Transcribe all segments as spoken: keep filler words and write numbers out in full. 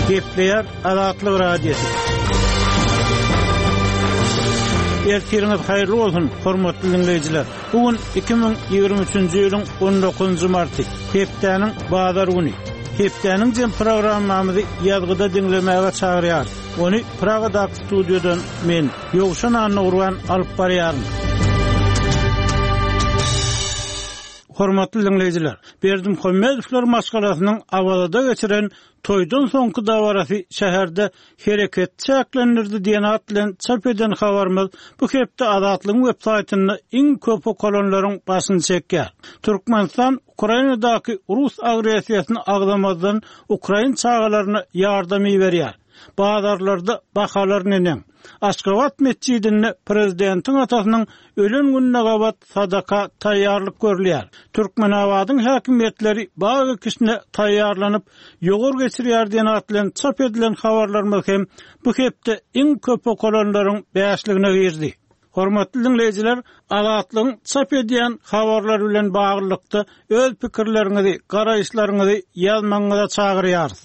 Gepleyer Azatlyk Radiosu. Ertiriniz hayırlı olsun, hormatly dinleyijiler. Bugün iki bin ýygrimi üçünji ýylyň on dokuzunjy marty, hepdeniň bazar güni. Hepdeniň jem programmamyzy ýazgyda dinlemäge çagyrýar. Onu Praga'da stüdyodan men Ýogşan Anurwan alyp barýarym. Hormatly dinleyijiler, Berdim Hömmedowler maskalasynyň awazada geçiren toýdan soňky dawarasy şäherde hereket çäklendirdi diýen at bilen çap eden habarymyz bu hepde Azatlygyň web saýtyny iň köp okulanylaryň başyny çekýär. Türkmenistan Ukrainadaky Rus agresiýasyny agdamazdan Ukrain çağalaryna ýardamy berýär. Bazarlarda bahalar nenen. Aşgabat mescidinde prezidentiň atasynyň ölen gününe gabat sadaka taýýarlyk görülýär. Türkmenawadyň häkimetleri bagy kişine taýýarlanyp ýogor geçirýär diýen atlan çap edilen habarlarymyz hem bu hepde iň köp okulanylaryň bäşligine girdi. Hormatly dinleyijiler, Azatlygyň çap edýän habarlar bilen baglykda öz pikirleriňizi, garaýşlaryňyzy ýazmaňyza çagyrýarys.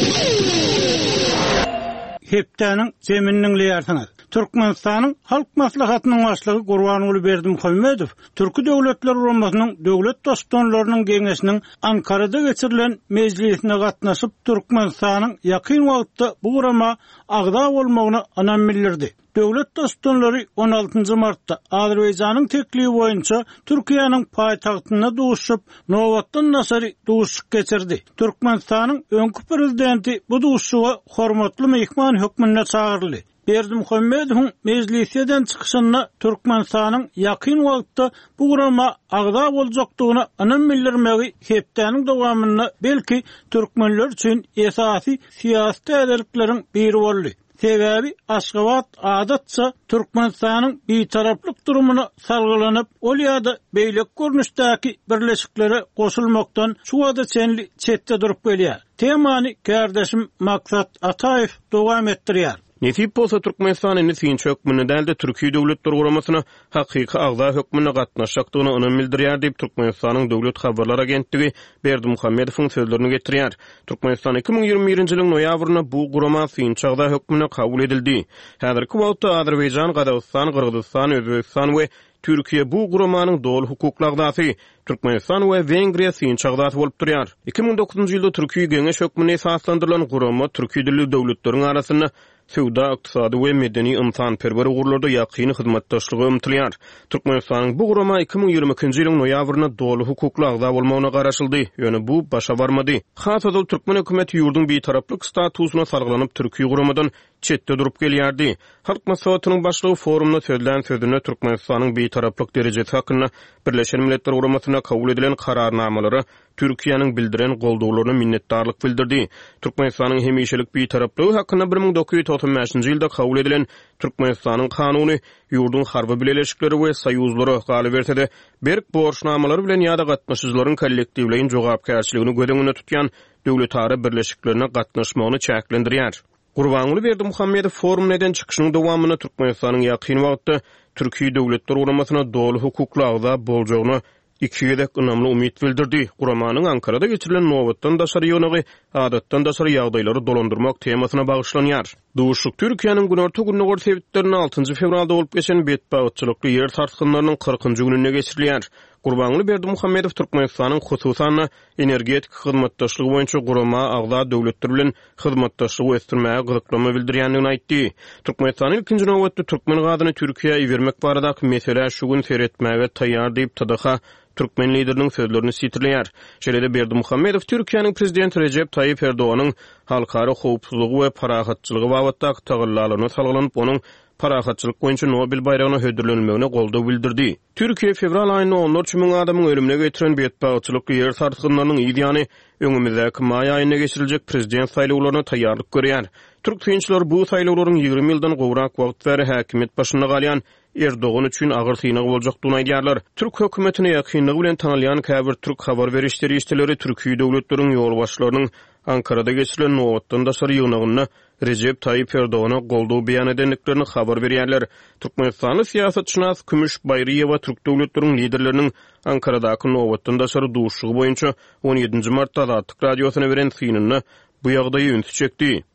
Hepdeniň jeminiň leýärsiňiz. Türkmenistanyň halk maslahatynyň başlygy Gurbanuly Berdim Hömmedow, Türki Döwletler Guramasynyň döwlet dostonlarynyň geňeşiniň Ankarada geçirilen mejlisine gatnaşyp Türkmenistanyň ýakyn wagtda bu gurama agda bolmagyny anam bildirdi. Döwlet dostonlary on altynjy martda Azerbaýjanyň teklibi boýunça Türkiýanyň paýtagtyna duşup nowatdan nasary duşuk geçirdi. Türkmenistanyň öňkü prezidenti bu duşuga hormatly mehman hökmüne çagyrly. Berdim Hömmedowyň mejlisden çykyşyna Türkmenistanyň ýakyn wagtda bu gurama agda boljakdygyna anam bildirmegi hepdeniň dowamyna belki türkmenler üçin esasy siýasy täzelikleriň biri boldy. Sebebi Aşgabat adatça Türkmenistanyň bitaraplyk durumuna salgylanyp, ol ýa-da beýlek görnüşdäki birleşiklere goşulmakdan şu wada çenli çetde durup gelýär. Temany kardeşim Maksat Ataýew dowam etdirýär. Netip bolsa Türkmenistan indi synçy hökmüne dälde Türkiýe Döwletler Guramasyna hakyky agda hökmüne gatnaşjakdygyny önem bildirýär diýip Türkmenistanyň Döwlet habarlar agentligi Berdim Hömmedowyň sözlerini getirýär. Türkmenistan iki bin ýygrimi birinji ýylyň noýabryna bu gurama synçy agda hökmüne kabul edildi. Häzirki wagtda Azerbaýjan, Gazawstan, Kyrgyzstan, Özbegistan we Türkiýe bu guramanyň dol hukukly agdasy, Türkmenistan we Wengriýa synçy agdasy bolup durýar. iki bin dokuzunjy ýylda Türkiýe geňeş hökmüne esaslandyrylan gurama Türkiýe dilli döwletleriň arasyna Sewda, iqtisady we medeni ymtan perwer ugurlarda ýakyny hyzmatdaşlygy umtylýar. Türkmenistanyň bu gurama iki bin ýygrimi ikinji ýylyň noýabryna dolu hukukly agda bolmagyna garaşyldy. Ýöne bu başa barmady. Hasada Türkmen hökümeti ýurdun bitaraplyk statusyna sargylanyp Türkiýe guramadan çetde durup gelýärdi. Halk maslahatynyň başlygy forumda söýlen sözüne Türkmenistanyň bitaraplyk derejesi hakyna Birleşen Milletler Guramasyna kabul edilen kararnamalary Türkiýanyň bildiren golduglaryna minnetdarlyk bildirdi. Türkmenistanyň hemişelik bitaraplygy hakyna bir ming dokuz ýüz toksan beşinji ýylda kabul edilen Türkmenistanyň kanuny ýurdun harby bileşikleri we soýuzlary galy berse-de, berk borçnamalary bilen ýa-da gatnaşyjylaryň kollektiwleýin jogapkärçiligini gödeňine tutýan döwletary birleşiklerine gatnaşmagyny çäklendirýär. Gurbanuly Berdim Hömmedow forum neden çykyşynyň dowamyny Türkmenistanyň ýakyn wagtda Türkiýe Döwletler Guramasyna dolu hukukly agda boljagyny iki ýedek ynamly umyt bildirdi. Guramanyň Ankarada geçirilen nowatdan daşary ýöneги adatdan daşary ýagdaýlary dolandyrmak temasyna bagışlanýar. Duşuk Türkiýanyň günorta gününe gor sebitlerini altynjy fevralda bolup geçen betbagatçylykly ýer tartykynlarynyň kırkynjy gününe geçirilýär. Gurbanuly Berdim Hömmedow Türkmenistanyň hususan energetik hyzmatdaşlygy boýunça gurama agda döwletler bilen hyzmatdaşlygy ösdürmäge gyzyklama bildirýändigini aýtdy. Türkmenistanyň ikinji nowatda türkmen gadyny Türkiýe bermek baradaky mesele şu gün seretmäge taýýar diýip T D H Türkmen lideriniň sözlerini sitirleýär. Şeýle Berdim Hömmedow Türkiýanyň prezidenti Recep Tayyip Erdoğanyň halkara howpsuzlygy we parahatçylygy babatdaky tagyllalaryny salgylanyp onuň parahatçylyk boýunça Nobel bayragyna hödürlenmegine goldaw bildirdi. Türkiýe fevral aýyny on üç ming adamyň ölümine getiren betbagatçylykly ýer tartykynlarynyň ýa-ni öňümizdäki maý aýyna geçiriljek prezident saýlawlaryna taýýarlyk görýär. Türk synçylar bu saýlawlaryň ýygrimi ýyldan gowrak wagt bäri häkimet başyna galýan Erdoğan üçin agyr synagy boljakdygyny aýdýarlar. Türk hökümetine ýakynlygy bilen tanalýan käbir türk habar berişleri işçileri Türkiýe döwletleriň ýolbaşçylarynyň Ankarada geçirilen nowatdan daşary ýygnagyna Recep Tayyip Erdoğan'a goldaw beýan edendiklerini habar berýärler. Türkmenistanyň siýasatçynas Kümüş Baýryewa Türk döwletleriniň liderleriniň Ankaradaky nowatdan daşary duşugy boýunça on ýedinji martda Azatlyk radiosyna beren synyny bu ýagdaýy ünsi çekdi.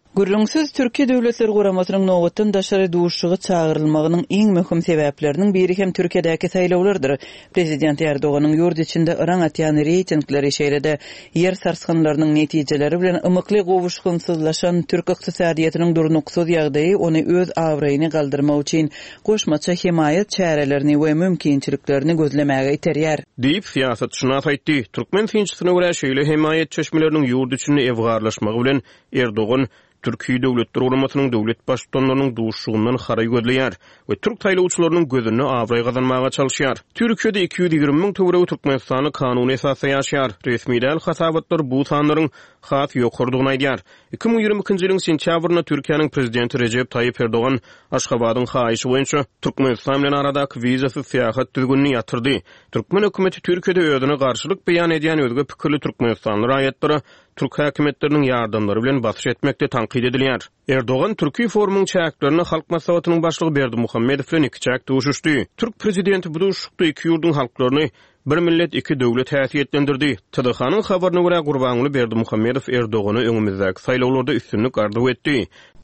Gürlüňsiz Türkiýe Döwletleri Guramasynyň nowatdan daşary duşugy çağırylmagynyň iň möhüm sebäpleriniň biri hem Türkiýedäki saýlawlardyr. Prezident Erdoganyň ýurt içinde ıraň atýan reytingleri şeýlede ýer sarsganlarynyň netijeleri bilen ymykly gowuşgunsuzlaşan türk ykdysadyýatynyň durnuksuz ýagdaýy ony öz awraýyny galdyrmak üçin goşmaça himayet çärelerini we mümkinçiliklerini gözlemäge iterýär. Diýip siýasatçyna aýtdy. Türkmen finçisine görä şeýle himayet çeşmeleriniň ýurt içinde ewgarlaşmagy bilen Erdogan Türkiýe Döwletleri Guramasynyň döwlet başçylarynyň duşugyndan haray gözleýär we türk taýlawçylarynyň gözüni awray gazanmaga çalyşýar. Türkiýede iki yüz ýigirme miň töwereg Türkmenistany kanuny esasy ýaşaýar. Resmiýdäl hasabatlar bu sanlaryň has ýokurdygyny aýdýar. iki bin ýigirme ikinji ýylyň sentýabrynda Türkiýanyň prezidenti Recep Tayyip Erdogan Aşgabatyň haýyşy boýunça Türkmenistan bilen aradaky wizasyz seýahat düzgünini ýatyrdy. Türkmen hökümeti Türkiýede özüne garşylyk beýan edýän özge pikirli Türkmenistan raýatlary Türk häkimetleriniň ýardamlary bilen basyş etmekde tanqid edilýär. Erdogan Türkiýe forumyň çäklerini halk maslahatynyň başlygy Berdimuhammedow bilen iki çäk duşuşdy. Türk prezidenti bu duşukda iki ýurdun halklaryny bir millet iki döwlet häsiýetlendirdi. T D H-nyň habaryna görä Gurbanuly Berdimuhammedow Erdogany öňümizdäki saýlawlarda üstünlik ardy etdi.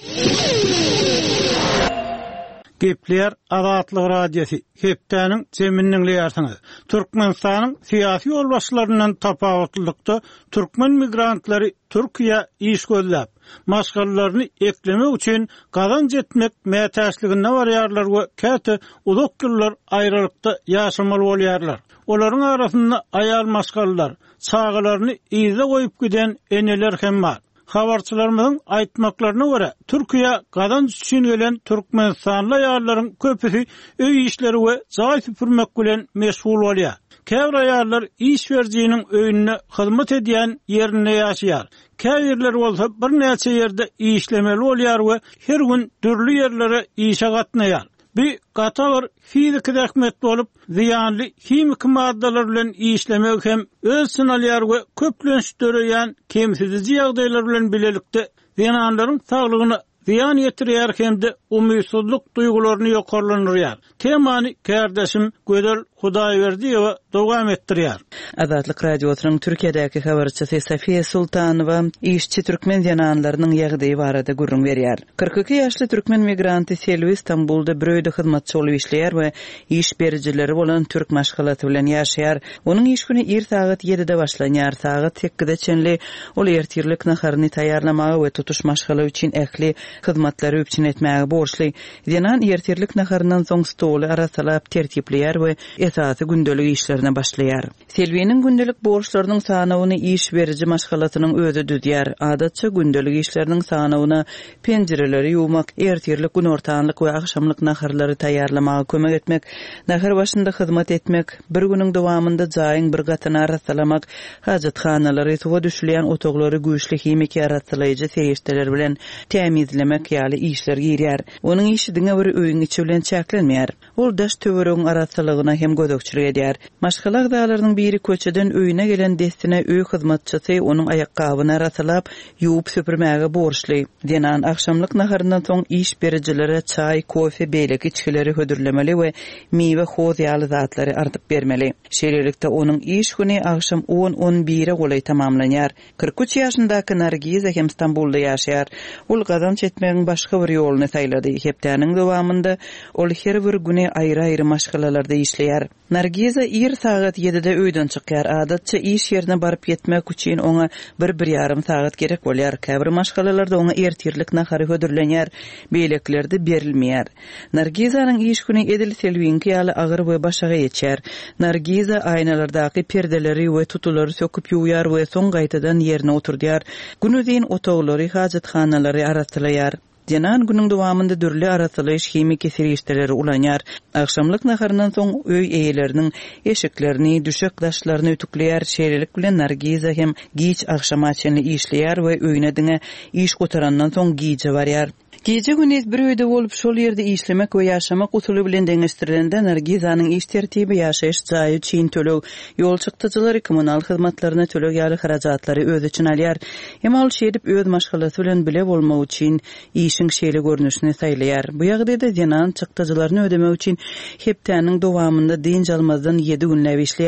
Gepler Azatlyk radiosi Hepdäniň zeminniňli ýarsyny. Türkmenistanyň syýasy ýolbaşçylaryndan tapawutlykda türkmen migrantlary Türkiýe iş gözläp, maşgallaryny eklemek üçin gazanç etmek mätäçligine barýarlar we käte uzak ýyllar aýrylykda ýaşamaly bolýarlar. Olaryň arasynda aýal maşgallar, çağalaryny iýze goýup giden eneler hem bar. Habarçylarymyň aýtmaklaryna görä, Türkiýe gazanç üçin gelen Türkmenistanly aýallaryň köpüsi öý işleri we jaý süpürmek bilen meşgul bolýar. Käbir aýallar iş berjiginiň öýüne hyzmat edýän ýerinde ýaşaýar. Käbirler bolsa bir näçe ýerde işlemeli bolýar we her gün dürli ýerlere işe gatnaýar. Bir gatalar fizik rahmet bolup ziyanlı kimik maddalar bilen işlemek hem öz sınalýar we köplenşdirýän kemsizici ýagdaýlar bilen bilelikde ziyanlaryň saglygyna ziyan ýetirýär hemde umydsuzlyk duýgularyny ýokarlandyrýar. Temany kardeşim Gödel Hudaýberdiýew dowam etdirýär. Azatlyk radiosynyň Türkiýedäki habarçysy Safiýe Sultanowa işçi türkmen ýananlarynyň ýagdaýy barada gurrun berýär. kırk iki ýaşly türkmen migranty Selvi Istanbulda bir öýde hyzmatçy bolup işleýär we iş berjileri bolan türk maşgalaty bilen ýaşaýar. Onuň iş güni er saat ýedide başlanýar, saat sekizde çenli ol ertirlik naharyny taýýarlamagy we tutuş maşgala üçin ähli hyzmatlary üçin etmäge borçly. Denan ertirlik naharyndan soň stoly arasalap tertipleýär we esasy gündelik işlerine başlaýar. Selviýeniň gündelik borçlarynyň sanawyny iş beriji maşgalatynyň özü düzýär. Adatça gündelik işleriniň sanawyna penjireleri ýuwmak, ertirlik gün ortanlyk we akşamlyk naharlary taýýarlamaga kömek etmek, nahar başynda hyzmat etmek, bir günüň dowamynda jaýyň bir gatyny arasalamak, hajatxanalary, suwa düşülýän otaglary güýçli himiki arasalaýjy serişdeler bilen temizlemek ýaly işler girýär. Onuň işi diňe bir öýüň içi bilen çäklenmeýär. Ol daş töweregiň arasalygyna hem gödökçilik edýär. Maşgalak dağlarynyň biri köçeden öýüne gelen destine öý hyzmatçysy onuň aýakgabyny arasalap ýuwup süpürmäge borçly. Denan akşamlyk naharyndan soň iş berijilere çay, kofe, beýleki içkileri hödürlemeli we meýwe hoz ýaly zatlary artyp bermeli. Şeýlelikde onuň iş güni akşam on on bire golay tamamlanýar. kırk üç ýaşyndaky Nargiza hem Istanbulda ýaşaýar. Ol gazanç etmegiň başga bir ýoluny saýlady. Hepdäniň dowamynda ol her bir güni aýry-aýry maşgalalarda işleýär. Nargiza er saat ýedide öýden çykýar. Adatça iş ýerine baryp ýetmek üçin oňa bir bir ýarym saat gerek bolýar. Käbir maşgalalarda oňa ertirlik nahary hödürlenýär, beýlekleri berilmeýär. Nargizanyň iş güni edil selwinki ýaly agyr we başaga ýetýär. Nargiza aýnalardaky perdeleri we tutulary söküp ýuwýar we soň gaýtadan ýerine oturdýar. Günüdiň otaglary, hajatxanalary arasalaýar. Denan günüň dowamynda dürli arasalyş himiki serişdeleri ulanýar. Akşamlyk naharyndan soň öý eýeleriniň eşiklerini, düşek daşlaryny ütükleýär. Şeýlelik bilen Nargiza hem giç akşama çenli işleýär we öýüne diňe iş gotarandan soň giýje barýar. Gece gündüz bir öýde bolup şol ýerde işlemek we ýaşamak usuly bilen deňeşdirilende Nargizanyň iş tertibi ýaşaýyş jaýy üçin töleg, ýol çykdyjylary kommunal hyzmatlaryna töleg ýaly harajatlary öz üçin alýar. Hem ol şeýdip öz maşgalasy bilen bile bolmak üçin işiň şeýle görnüşini saýlaýar. Bu ýagdaýda denan çykdyjylaryny ödemek üçin hepdäniň dowamynda diň almazdan ýedi günläp işleýär.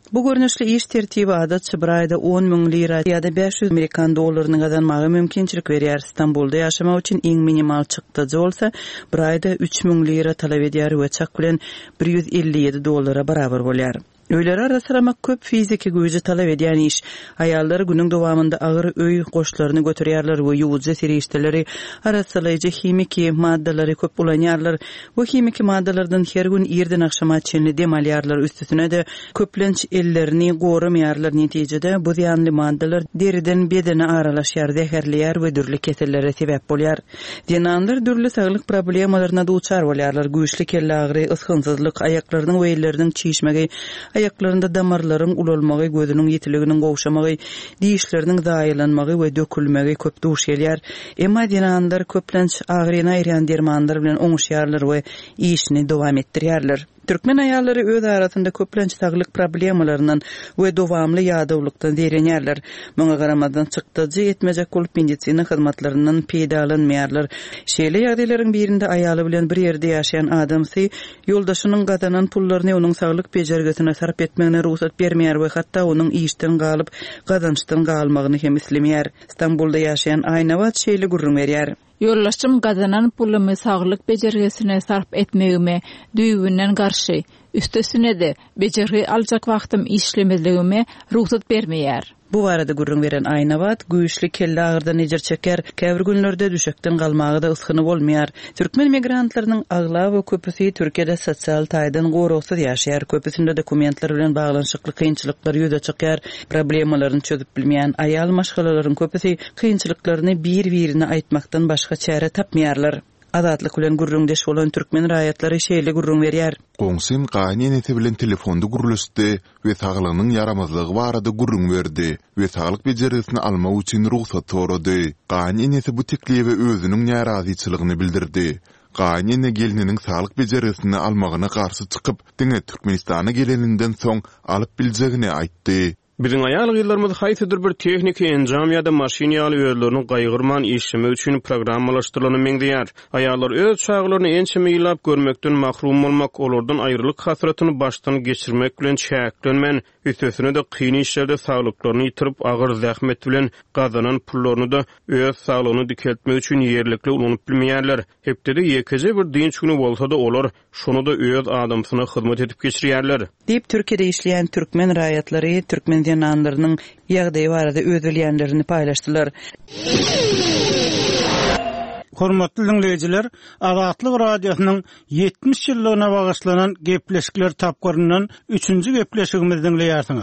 Bu görnüşli iş tertibi adatça bir ayda on ming lira ýa-da beş yüz Amerikan dollaryny gazanmagy mümkinçilik berýär. İstanbulda ýaşamak üçin iň minimal çykdyjy bolsa, bir ayda üç ming lira talap edýär we çak bilen bir yüz elli ýedi dollara barabar bolýar. Öýleri arasaramak köp fiziki güýji talap edýän iş. Aýallar günüň dowamında agyr öý goşlaryny götürýärler we ýuwjy serişdeleri arasalaýjy himiki maddalary köp ulanýarlar. Bu himiki maddalardan her gün ýerden akşama çenli dem alýarlar. Üstüne de köplenç ellerini goramayarlar. Netijede bu ýanly maddalar deriden bedene aralaşýar, zäherleýär we dürli kesellere sebäp bolýar. Dinanlar dürli saglyk problemalaryna duçar bolýarlar. Güýçli kelle agry, ysgynsyzlyk, aýaklarynyň we elleriniň çiýişmegi, ayaklarında damarların ulalmagy, gözünün ýetiliginiň gowşamagy, dişleriniň daýylanmagy we dökülmegi köp duş gelýär. Emma dinanlar köplenç agryna aýran dermanlar bilen oňuşýarlar we işini dowam etdirýärler. Türkmen aýallary öz arasynda köplenç saglyk problemalarynyň we dowamly ýadawlykdan derenýärler. Muňa garamadan çykdyjy etmejek bolup medisina hyzmatlarynyň peýdalanmaýarlar. Şeýle ýagdaýlaryň birinde aýaly bilen bir ýerde ýaşaýan adamsy ýoldaşynyň gazanan pullaryny onuň saglyk bejergesine sarp etmegine ruhsat bermeýär we hatda onuň işden galyp gazançdan galmagyny hem islemeýär. İstanbulda ýaşaýan Aýnawat şeýle gurrun berýär. Yollaşım gazanan pulumy saglyk bejergesine sarp etmegime düýbünden garşy. Üstesine de bejergi aljak wagtym işlemezligime ruhsat bermeýär. Bu barada gurrun veren Aýnawat güýçli kelle agyrdan ejer çeker, käbir günlerde düşekden galmagy da yskyny bolmaýar. Türkmen migrantlarynyň agla we köpüsi Türkiýede sosial taýdan gorugsyz ýaşaýar. Köpüsinde dokumentler bilen baglanyşykly kynçylyklar ýüze çykýar. Problemalaryny çözüp bilmeýän aýal maşgalalaryň köpüsi kynçylyklaryny bir-birine aýtmakdan başga çäre tapmaýarlar. Adatlyk bilen gurrundeş bolan türkmen raýatlary şeýle gurrun berýär. Goňsym gaýny ete bilen telefonda guruluşdy we saglygynyň yaramazlygy barada gurrun berdi we saglyk bejeresini almak üçin ruhsat sorady. Gaýny ete bu teklibi özüniň narazyçylygyny bildirdi. Gaýny gelininiň saglyk bejeresini almagyna garşy çykyp, diňe Türkmenistana geleninden soň alyp biljegini aýtdy. Bizim aýal ýyllarymyz haýsydyr bir tehnika enjam ýa-da maşina ýaly özlerini gaýgyrman işleme üçin programmalaşdyrylany meňdeýär. Aýallar öz çaglaryny ençe meýlap görmekden mahrum bolmak, olardan aýrylyk hasratyny başdan geçirmek bilen çäklenmen, üstesine de kyn işlerde saglyklaryny ýitirip agyr zähmet bilen gazanan pullaryny da öz saglygyny dikeltmek üçin ýerlikli ulanyp bilmeýärler. Hepde de ýekece bir dinç güni bolsa da olar şonu da öz adamsyna hyzmat edip geçirýärler. Diýip Türkiýede işleýän türkmen raýatlary türkmen dinanlarynyň ýagdaýy barada öz bilýänlerini paýlaşdylar. Hormatly dinleýijiler, Azatlyk radiosynyň ýetmiş ýyllygyna bagyşlanan gepleşikler tapgyryndan üçünji gepleşigimizi dinleýärsiňiz.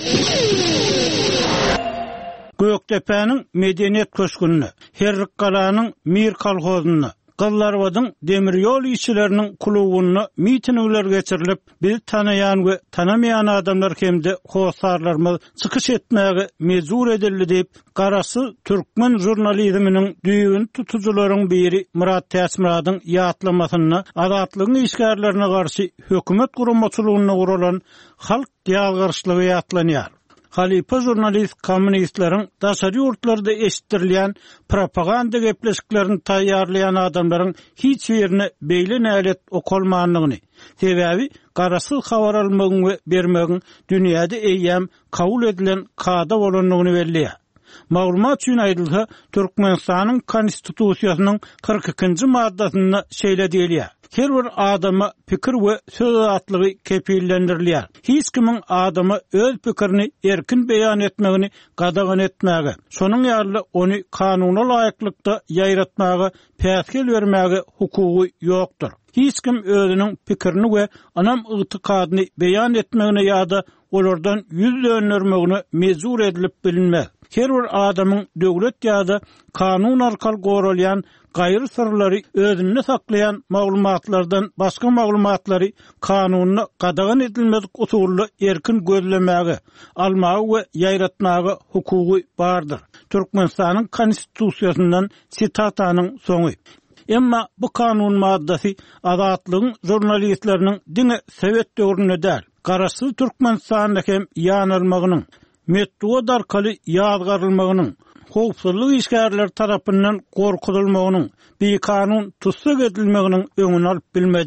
Göktepe'niň medeniýet köşkünini, Herrik galanyň Mir kolhozyny, Gyllarwadyň demir ýol işçileriniň klubyny mitingler geçirilip, biz tanaýan we tanamaýan adamlar hemde howsarlarymyz çykyş etmäge mezur edildi diýip garasy türkmen jurnalizminiň düýün tutucularyň biri Murat Täsmiradyň ýatlamasyny azatlygyň işgärlerine garşy hökümet guramaçylygyna guralan halk ýalgyrçylygy ýatlanýar. Halipa jurnalist kommunistlerin daşary ýurtlarda eşitdirilýän propaganda gepleşiklerini taýýarlayan adamlaryň hiç ýerine beýle nälet okolmanlygyny, sebäbi garasyz habar almagyň we bermegiň dünýäde eýýäm kabul edilen kada bolanlygyny belliýär. Maglumat üçin aýdylsa, Türkmenistanyň konstitusiýasynyň kırk ikinji maddasyna şeýle diýilýär. Her bir adama pikir we söz azatlygy kepillendirilýär. Hiç kimiň adama öz pikirini erkin beýan etmegini gadagan etmäge, şonuň ýaly ony kanuny laýyklykda ýaýratmaga, päsgel bermäge hukugy ýokdur. Hiç kim özüniň pikirini we anam ygtykadyny beýan etmegine ýa-da olardan ýüz döndürmegine mezur edilip bilinmez. Her bir adamyň döwlet ýa-da kanun arkaly goralýan gaýry sırlary özünde saklayan maglumatlardan başga maglumatlary kanunyny gadagan edilmedik usully erkin gözlemäge, almagy we ýaýratmagy hukugy bardyr. Türkmenistanyň konstitusiýasyndan sitatanyň soňy. Emma bu kanun maddasy azatlygyň jurnalistleriniň diňe Sowet döwrüne däl, garaşy Türkmenistanda hem ýanylmagynyň, metod arkaly ýazgarylmagynyň, howpsuzlyk işgärleri tarapyndan gorkutulmagynyň, bir kanun tutsak edilmeginiň öňüni alyp bilmedi.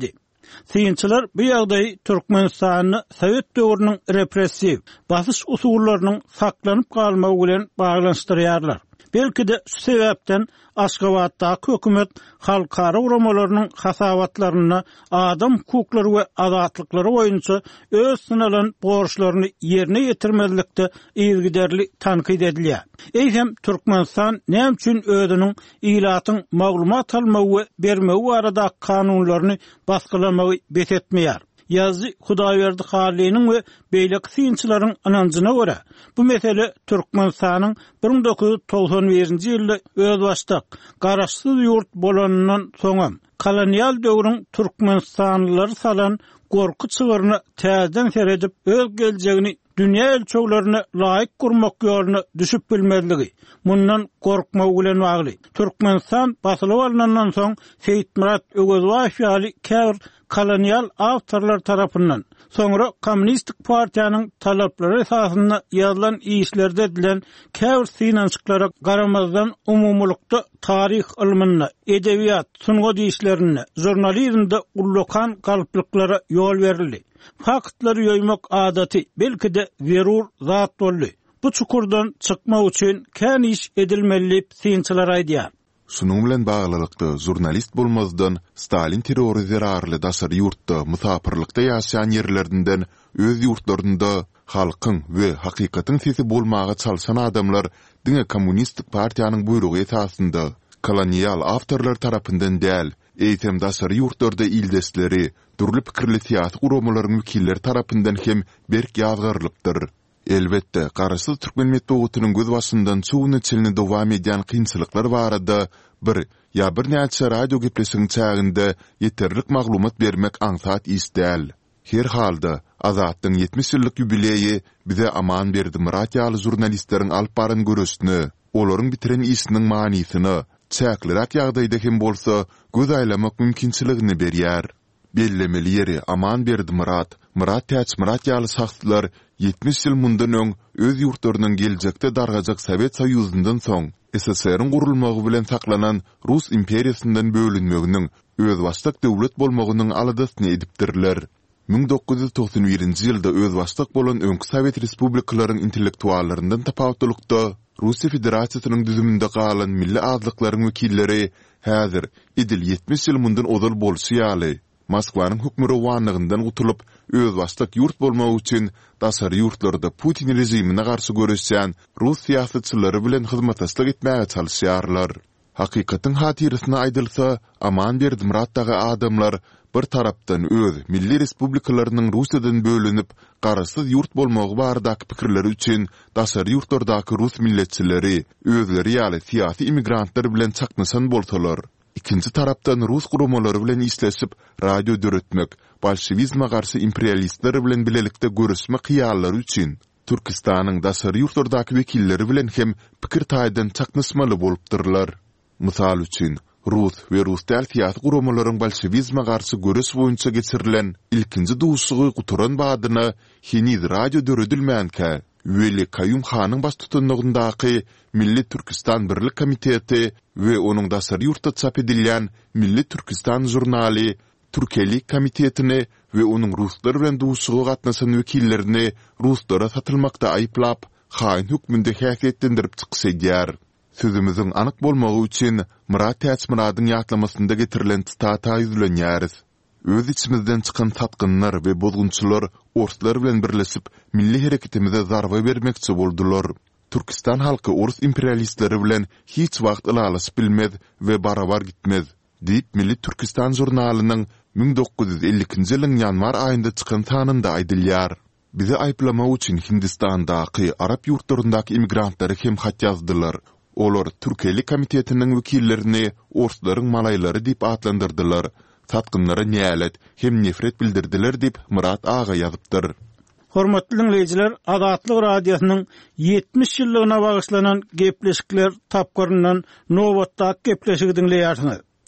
Siyinçiler bu ýagdaý Türkmenistanyny Sowet döwrüniň repressiw basış usullarynyň saklanyp galmagy bilen baglanşdyrýarlar. Belki de şu sebäpden Aşgabatdaky hökümet halkara uramalarynyň hasawatlaryna adam hukuklary we azatlykları boýunça öz synalan borçlaryny ýerine ýetirmezlikde ýergiderli tankyd edilýär. Eýsem Türkmenistan näme üçin özüniň ilatyň maglumat almagy we bermegi barada kanunlaryny baskylamagy betetmeýär? Yazı Hudaýberdi Haliyning we beýlek synçylaryň ananjyna görä bu mesele Türkmenistanyň bir ming dokuz ýüz togson beşinji ýylda öz başlyk garaşsyz ýurt bolanyndan soňam kolonial döwrüň Türkmenistanlylary salan gorku çygyryny täzeden seredip öz geljegini dünýä ölçeglerine laýyk gurmak ýolyna düşüp bilmezligi mundan gorkmak bilen bagly. Türkmenistan basylyp alynandan soň Seyitmurat Ögözbaýew ýaly käbir kolonial awtorlar tarapyndan soňra Kommunistik partiýanyň talaplary esasynda ýazylan işlerde edilen käbir synançyklara garamazdan umumlukda tarih ilmine, edebiýat, sungat işlerine, jurnalizmde ullukan galyplyklara ýol berildi. Faktlary ýoýmak adaty belki de zerur zat boldy. Bu çukurdan çykmak üçin kän iş edilmeli synçylar aýdýar. Şunun bilen baglykda jurnalist bolmazdan Stalin terrori zerarly daşary ýurtda musapirlikde ýaşaýan ýerlerinden öz ýurtlarynda halkyň we hakykatyň sesi bolmagy çalşan adamlar diňe Kommunistik partiýanyň buyrugy esasynda kolonial awtorlar tarapyndan däl, eýtem daşary ýurtlarda ildesleri, turly pikirli siýasy guramalaryň wekilleri tarapyndan hem berk ýazgarlypdyr. Elbette, garaşsyz türkmen medeniýetiniň göz başyndan çuwuny çelini dowam edýän kynçylyklar barada bir ýa bir näçe radio gepleşigiň çäginde ýeterlik maglumat bermek aňsat isdäl. Her halda Azatyň ýetmiş ýyllyk ýubileýi bize aman berdi Murat ýaly jurnalistleriň alyp baran görüşini, olaryň bitiren işiniň manysyny, çäklirak ýagdaýda hem bolsa göz aýlamak mümkinçiligini berýär. Bellemeli ýeri aman berdi Murat, Murat täç Murat ýaly saxtlar ýetmiş ýyl mundan öň öz ýurtlarynyň geljekde dargajak Sowet Soýuzundan soň S S R-iň gurulmagy bilen saklanan Rus imperiýasyndan bölünmeginiň öz başlyk döwlet bolmagynyň aladasyny edipdirler. ming dokuz ýüz togson birinji ýylda öz başlyk bolan öňkü Sowet respublikalarynyň intellektuallaryndan tapawutlykda Russiýa Federasiýasynyň düzüminde galan milli azlyklaryň wekilleri häzir idil ýetmiş ýyl mundan ozal bolşýaly Moskwanyň hökmüri wanlygyndan gutulup öz başlyk ýurt bolmagy üçin daşary ýurtlarda Putin rejimine garşy görüşýän Rus siýasatçylary bilen hyzmatdaşlyk etmäge çalyşýarlar. Hakykatyň hatirysyna aýdylsa, aman berdi Muratdagy adamlar bir tarapdan öz milli respublikalarynyň Russiýadan bölünip garaşsyz ýurt bolmagy baradaky pikirleri üçin daşary ýurtlardaky Rus milletçileri özleri ýaly siýasy immigrantlar bilen çaknaşan bolsalar. İkinci tarapdan Rus gurumalary bilen işleşip radio döretmek, bolşewizme garşy imperialistler bilen bilelikde görüşmek hyýallary üçin Türkistanyň daşary ýurtlardaky wekilleri bilen hem pikir taýdan çaknaşmaly bolupdyrlar. Mysal üçin Rus we Rus däl siýasy guramalaryň bolşewizme garşy görüş boýunça geçirilen ilkinji duşugy guturan badyna heniz radio döredilmänkä Veli Kayum Hanyň baş tutanlygyndaky Milli Türkistan Birlik Komiteti we onuň daşary ýurtda çap edilýän Milli Türkistan jurnaly Türkelik Komitetini we onuň ruslar bilen duşugy gatnaşan wekillerini ruslara satylmakda aýplap, haýyn hökmünde häsiýetlendirip çyksaýar. Sözümizin anyk bolmagy üçin Murat Täçmuradyň ýatlamasynda getirilen stata ýüzlenýäris. Öz içimizden çıkan tatgynlar we bozgunçylar oruslar bilen birleşip milli hereketimize zarba bermekçi boldular. Türkistan halky orus imperialistleri bilen hiç wagt ılalyşyp bilmez we barabar gitmez, diýip Milli Türkistan jurnalynyň ming dokuz ýüz ellikinji ýylyň ýanwar aýynda çykan sanynda aýdylýar. Bizi aýplamak üçin Hindistandaky, Arap ýurtlaryndaky immigrantlar hem hat ýazdylar. Olar Türkelik Komitetiniň wekillerini oruslaryň malaýlary diýip atlandyrdylar. Tatgynlara nälet hem nefret bildirdiler diýip Murat aga ýazypdyr. Hormatly dinleýijiler, Azatlyk radiosynyň ýetmiş ýyllygyna bagyşlanan gepleşikler tapgaryndan nowatdaky gepleşigi dinleýärsiňiz.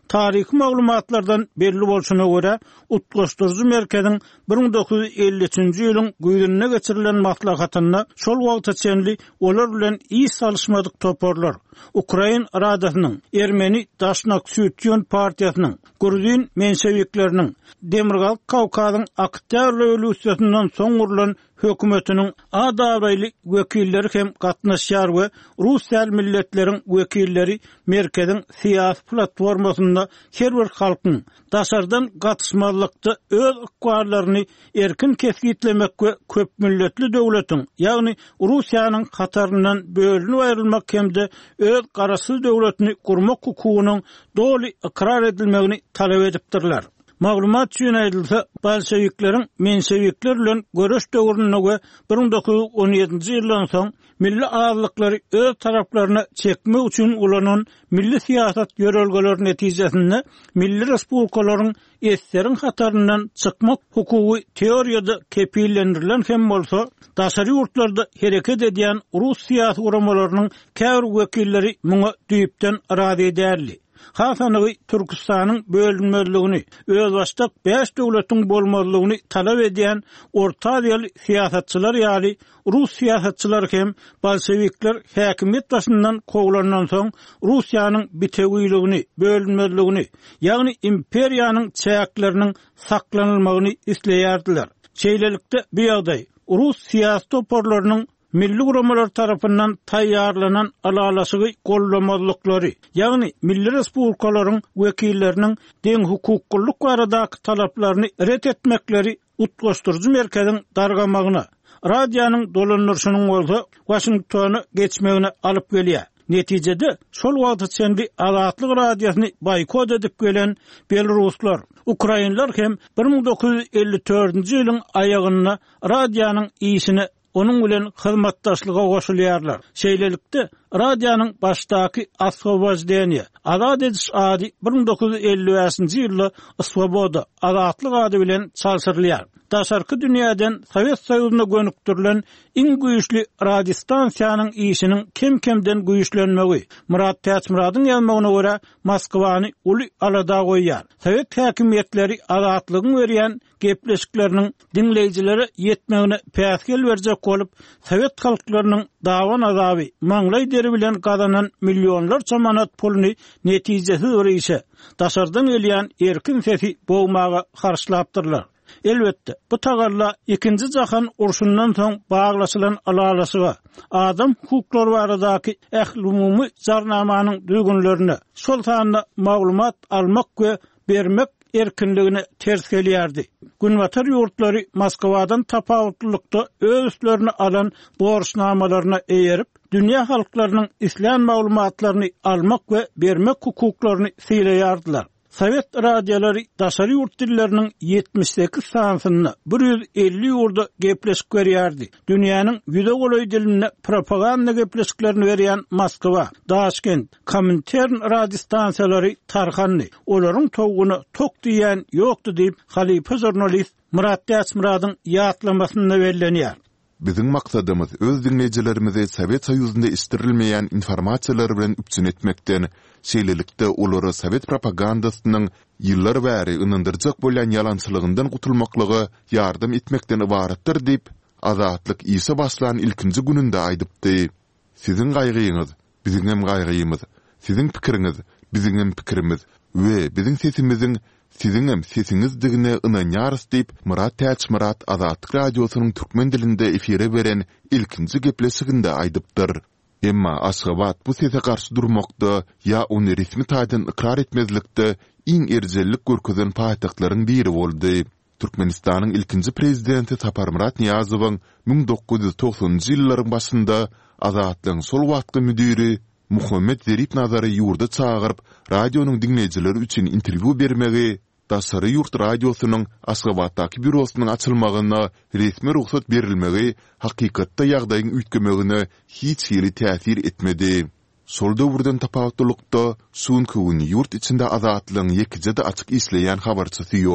Tarihi maglumatlardan belli bolşuna göre Utgoşturjy merkezin bir ming dokuz yüz elli üçinji ýylyň güýdünine geçirilen maslahatyna şol wagta çenli olar bilen iyi salışmadyk toporlar Ukrain radasynyň, Ermeni Daşnak Sütýön partiýasynyň, Gruzin menşevikleriniň, Demirgal Kawkazyň aktyar rewolýusiýasyndan soň gurulan hökümetiniň adaýly wekilleri hem gatnaşýar we Russiýa milletleriň wekilleri merkezin siýasy platformasynda her bir halkyň daşardan gatışmalykda öz ykwarlaryny erkin kesgitlemek we köp milletli döwletiň, ýagny Russiýanyň hataryndan bölünip aýrylmak hemde öz garaşsyz döwletini gurmak hukugynyň doly ikrar edilmegini talap edipdirler. Maglumat üçin aýdylsa, bolşewikleriň menşevikler bilen görüş döwrüne we bir ming dokuz yüz on ýedinji ýyldan soň milli azlyklary öz taraplaryna çekmek üçin ulanan milli siýasat ýörelgeleri netijesinde milli respublikalaryň eslerin hataryndan çykmak hukugy teoriýada kepillendirilen hem bolsa, daşary ýurtlarda hereket edýän Rus siýasy uramalarynyň käbir wekilleri muňa düýpden razy edýärli. Hasanygy Türkistanyň bölünmeligini, öz başdak beş döwletiň bolmalygyny talap edýän orta ýyl siýasatçylar ýaly Rus siýasatçylar hem bolşevikler häkimet başyndan kowlanan soň Russiýanyň bitegiligini, bölünmeligini, ýagny imperiýanyň çäkleriniň saklanylmagyny isleýärdiler. Çeýlelikde bu ýagdaý Rus siýasat toporlarynyň milli uramalar tarafından tayyarlanan alalasıgı gollamazlıkları, yani milli respublikalaryň wekilleriniň deň hukukluk baradaky talaplarını ret etmekleri Utgoşturjy merkezin dargamagyna, radiýanyň dolanýaryşynyň bolsa Washingtony geçmegine alyp gelýär. Netijede şol wagtda çenli azatlyk radiýasyny boykot edip gelen Belaruslar, Ukrainlar hem bir ming dokuz yüz elli dördünji ýylyň aýagyna radiýanyň işine onun bilen hyzmatdaşlyga goşulýarlar. Şeýlelikde radiýanyň başdaky Oswobozdeniýa, azad ediş ady bir ming dokuz yüz elli beşinji ýylda Svoboda, azatlyk ady bilen çalsyrylýar. Daşarky dünýäden Sowet Soýuzyna gönüktirilen iň güýçli radiostansiýanyň işiniň kem-kemden güýçlenmegi, Murat Täçmuradyň ýazmagyna görä Moskwany uly alada goýýar. Sowet häkimetleri azatlygyny berýän gepleşikleriniň dinleýijilere ýetmegine päsgel berjek bolup, Sowet halklarynyň dawan azaby, maňlay deri bilen gazanan millionlarça manat puluny netijesi ýerişe, daşardan gelýän erkin sesi bowmaga garşylapdyrlar. Elbette, bu tagarla ikinci jahan urşundan soň baglaşylan alalasıga, adam hukuklary baradaky ählumumy jarnamanyň düýgünlerine, şol sanda maglumat almak we bermek erkinligine ters gelýärdi. Günbatar ýurtlary Moskwadan tapawutlykda öz üstlerine alan borçnamalaryna eýerip, dünýä halklarynyň islam maglumatlaryny almak we bermek hukuklaryny sylaýardylar. Sowet radiýalary daşary ýurt dilleriniň ýetmiş sekiz sansyny bir yüz elli ýurda gepleşik berýärdi. Dünýäniň ýüze goly diline propaganda gepleşiklerini berýän Moskwa, Daşkent, Komintern radiostansiýalary tarhandy. Olaryň toguny tok diýen ýokdy diýip halipa jurnalist Murat Täçmuradyň ýatlamasyna bellenýär. Bizim maksadımız öz dinleyijilerimize Sowet Soýuzynda istirilmeýän informasiýalar bilen üpçün etmekden, şeýlelikde olary Sowet propagandasynyň ýyllar bäri ynandyrjak bolýan ýalançylygyndan gutulmaklygy ýardam etmekden ibaratdyr diýip azatlyk ýysa başlan ilkinji gününde aýdypdy. Siziň gaýgyňyz, biziň hem gaýgymyz, siziň pikiriňiz, biziň hem pikirimiz we biziň sesimiziň siziň hem sesiňizdigine ynanýarys diýip Murat Täçmurat Azatlyk radiosynyň türkmen dilinde efire beren ilkinji gepleşiginde aýdypdyr. Emma Aşgabat bu sese karşı durmakda ya onu resmi taýdan ikrar etmezlikde iň erjellik görkezen paýtaktlaryň biri boldy. Türkmenistanyň ilkinji prezidenti Saparmurat Niýazowyň ming dokuz yüz toksonjy ýyllaryň başynda Azatlygyň sol wagtky müdiri Muhammed Zerip Nazary ýurda çağırıp radionyň dinleýijileri üçin interwiu bermegi, Daşary ýurt radiosynyň Aşgabatdaky bürosynyň açylmagyna resmi ruhsat berilmegi hakykatda ýagdaýyň üýtgemegine hiç ýeri täsir etmedi. Sol döwürden tapawutlykda suňky ýurt içinde azatlygyň ýekijede açyk isleýän habarçysy ýok.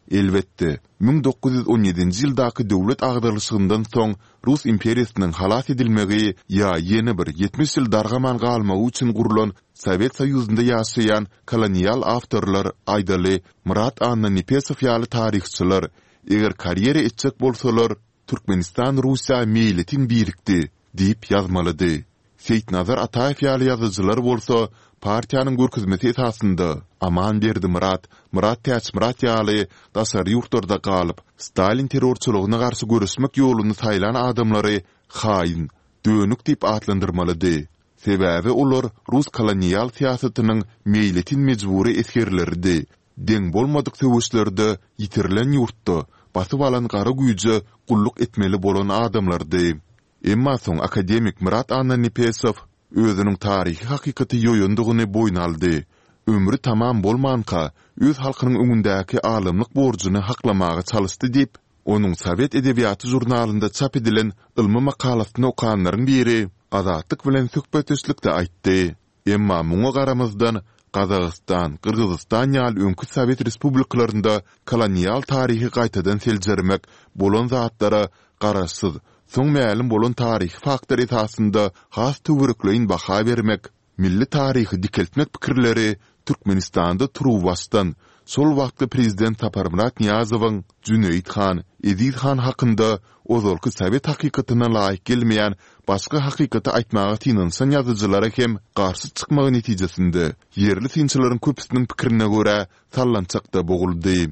Elbetde, bin dokuz yüz on ýedinji ýyldaky döwlet agdalşygyndan soň Rus imperiýasynyň halas edilmegi ýa ýene bir yetmiş ýyl dargaman galmagy üçin gurulan Sowet Soýuzynda ýaşaýan kolonial awtorlar Aydaly, Murat Anna Nepesow ýaly taryhçylar eger karýera etjek bolsalar Türkmenistan Russiýa millitin birikdi diýip ýazmalydy. Seyitnazar Ataýew ýaly ýazyjylar bolsa partiýanyň görkezmesi esasında Aman berdi Murat, Murat Täç Murat ýaly daşary ýurtlarda galyp Stalin terrorçylygyna garşy görüşmek ýoluny saýlan adamlary haýyn, dönük diýip atlandyrmalydy. Sebäbi olar Rus kolonial siýasatynyň meýletin mejburi eskerlerdi. Deň bolmadyk söwüşlerde ýitirilen ýurtda basyp alan gara güýje gulluk etmeli bolan adamlardy. Emma soň akademik Murat Anna Nepesow özüniň taryhy hakykaty ýoýundygyny boýna aldy. Ömrü tamam bolmanka öz halkynyň öňündäki alymlyk borjuny haklamaga çalysdy diýip, onuň Sowet edebiýaty jurnalynda çap edilen ilmi makalasyny okanlaryň biri azatlyk bilen söhbetçilikde aýtdy. Emma muňa garamazdan Kazakistan, Kırgızistan ýaly öňkü Sowet respublikalarynda kolonial taryhy gaýtadan seljermek bolan zatlara garaşsyz, soň mälim bolan taryhy faktor esasında has töwerekleýin baha bermek, milli taryhy dikeltmek pikirleri Türkmenistanda turubastan sol wagtly prezident Saparmurat Niyazowyň Cüneyt Han, Ediz Han hakynda ozalky Sowet hakykatyna laýyk gelmeýän başga hakykaty aýtmaga tinansan ýazyjylara hem garşy çykmagy netijesinde yerli synçylaryň köpüsiniň pikirine görä sallançakda boguldy.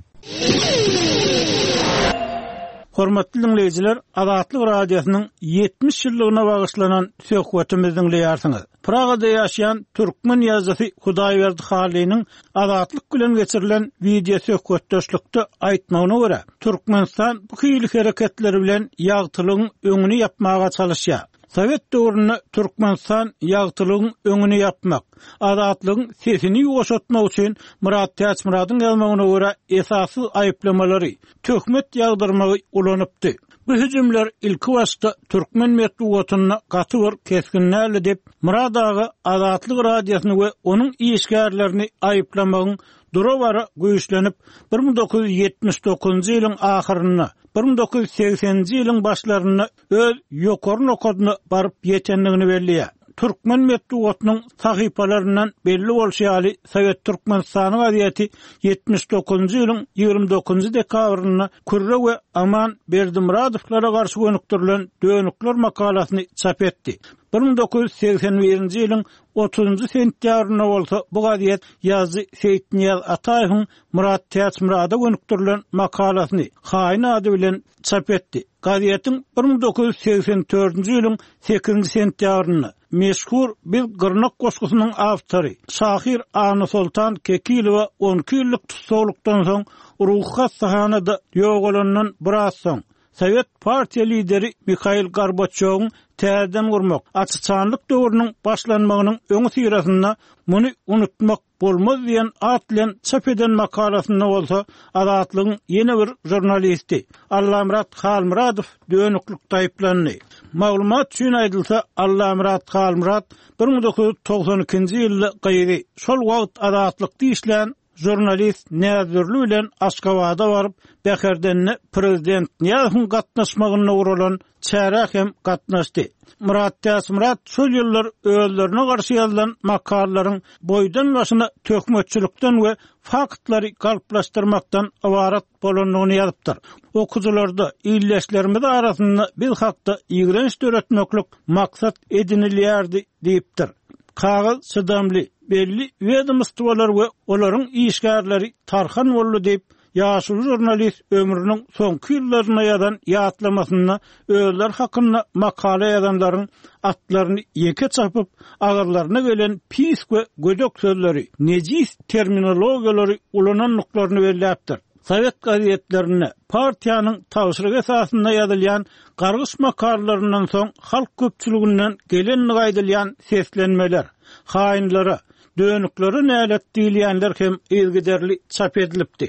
Hormatly dinleyijiler, Azatlyk radiosynyň yetmiş ýyllygyna bagyşlanan söhbetimizi dinleýärsiňiz. Pragada ýaşaýan türkmen ýazgysy Hudaýberdi Halynyň azatlyk bilen geçirilen video söhbetdeşlikde aýtmagyna görä, Türkmenistan bu hyly hereketleri bilen ýagtylygyň öňüni ýapmaga çalışýar. Sowet döwründe Türkmenistan ýagtylygyň öňüni ýapmak, azatlygyň sesini ýoşatmak üçin Murat Täç Muratyň ýazmagyna görä esasy aýyplamalary, töhmet ýagdyrmagy ulanypdy. Bu hüjümler ilki başta Türkmen medeniýetyne gaty bir keskinlikle dep Murat aga Azatlyk radiosyny we onuň işgärlerini aýyplamagyň durabara güýçlenip bir bin dokuz yüz ýetmiş dokuzynjy ýylyň ahyryna bir bin dokuz yüz seksenji ýylyň başlaryna öz ýokaryn okadyny baryp ýetenligini belliýär. Türkmen medeniýetynyň sahypalaryndan belli bolşaýaly Sowet Türkmenistanyň waziyeti ýetmiş dokuzynjy ýylyň ýygrimi dokuzynjy dekabryna Kürre we Aman Berdimuradowlara garşy gönüktirilen dönükler makalasyny çap etdi. bir bin dokuz yüz seksen birinji ýylyň otuzynjy sentýabryna bolsa bu gazet ýazgy Seyitniyaz Ataýewiň Murat Täç Murada gönüktirilen makalasyny haýyn ady bilen çap etdi. Gazetiň bir bin dokuz yüz seksen dördünji ýylyň sekizinji sentýabryna meşhur bir gyrnak goşgusynyň awtory Şahir Ana Sultan Kekilowa on iki ýyllyk tutsaglykdan soň ruhat sahanada ýogalanan biraz soň Sowet partiýa lideri Mikhail Gorbaçowyň täzeden gurmak, açyçanlyk döwrüniň başlanmagynyň öňü syrasynda muny unutmak bolmaz diýen at bilen çap eden makalasynda bolsa azatlygyň ýene bir jurnalisti Allamurat Halmuradow dönüklük taýplandy. Maglumat üçin aýdylsa, Allamurat Halmurat bir bin dokuz yüz togson ikinji ýylda gaýry şol wagt azatlykda işlän jurnalist näzirli bilen Aşgabatda baryp Beherdenni prezident Niyazowyň gatnaşmagyna uğralan çärak hem gatnaşdy. Murat Täç Murat şol ýyllar özlerine garşy ýazylan makalalaryň boýdan başyna töhmetçilikden we faktlary galplaşdyrmakdan awarat bolanlygyny ýazypdyr. Okuwçylarda illeşlerimiz arasynda bir hakda ýigrenç döretmeklik maksat edinilýärdi diýipdir. Kağız sıdamly belli ведомстволар we olaryň işgärleri tarhan boldy diýip ýaşy jurnalist ömrüniň soňky ýyllaryna ýazan ýatlamasyna özler hakynda makala ýazanlaryň atlaryny ýeke çapyp agyrlaryna gelen pis we gödök sözleri, nejis terminologiýalary ulananlyklaryny belläpdir. Sowet gazetlerine partiýanyň tawşyrygy esasynda ýazylýan gargyş makalalaryndan soň halk köpçüliginden gelen gaýdylýan seslenmeler, haýynlara, dönükleri nälet diýilýänler hem ilgiderli çap edilipdi.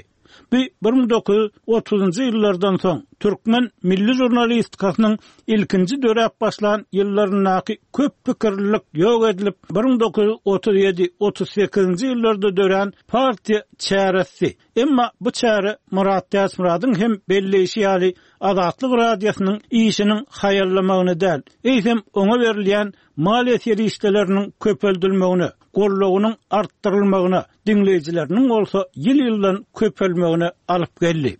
Bir bin dokuz yüz otuzunjy ýyllardan soň türkmen milli jurnalistikasynyň ilkinji dörek başlan ýyllaryndaky köp pikirlilik ýok edilip bin dokuz yüz otuz ýedi otuz sekizinji ýyllarda dören partiýa çäresi. Emma bu çäre Murat Däsmuradyň hem belleşi ýaly Azatlyk radiosynyň işiniň haýallamagyny däl, eýsem oňa berilýän maliýet ýerişleriniň köpeldilmegine, gollagynyň artdyrylmagyna, dinleýijileriniň bolsa ýyl-ýyldan köpelmegine alyp geldi.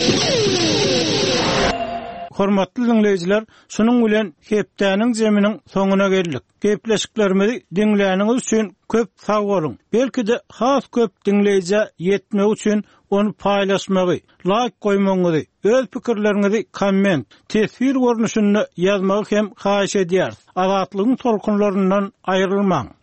Hormatly dinleyijiler, şunuň bilen hepdäniň jeminiň soňuna geldik. Gepleşiklerimizi dinläniňiz üçin köp sag bolun. Belki de has köp dinleýije ýetmek üçin onu paýlaşmagy, like goýmagy, öz pikirleriňizi komment, tesir görnüşinde ýazmagy hem haýyş edýär. Azatlygyň tolkunlaryndan aýrylmaň.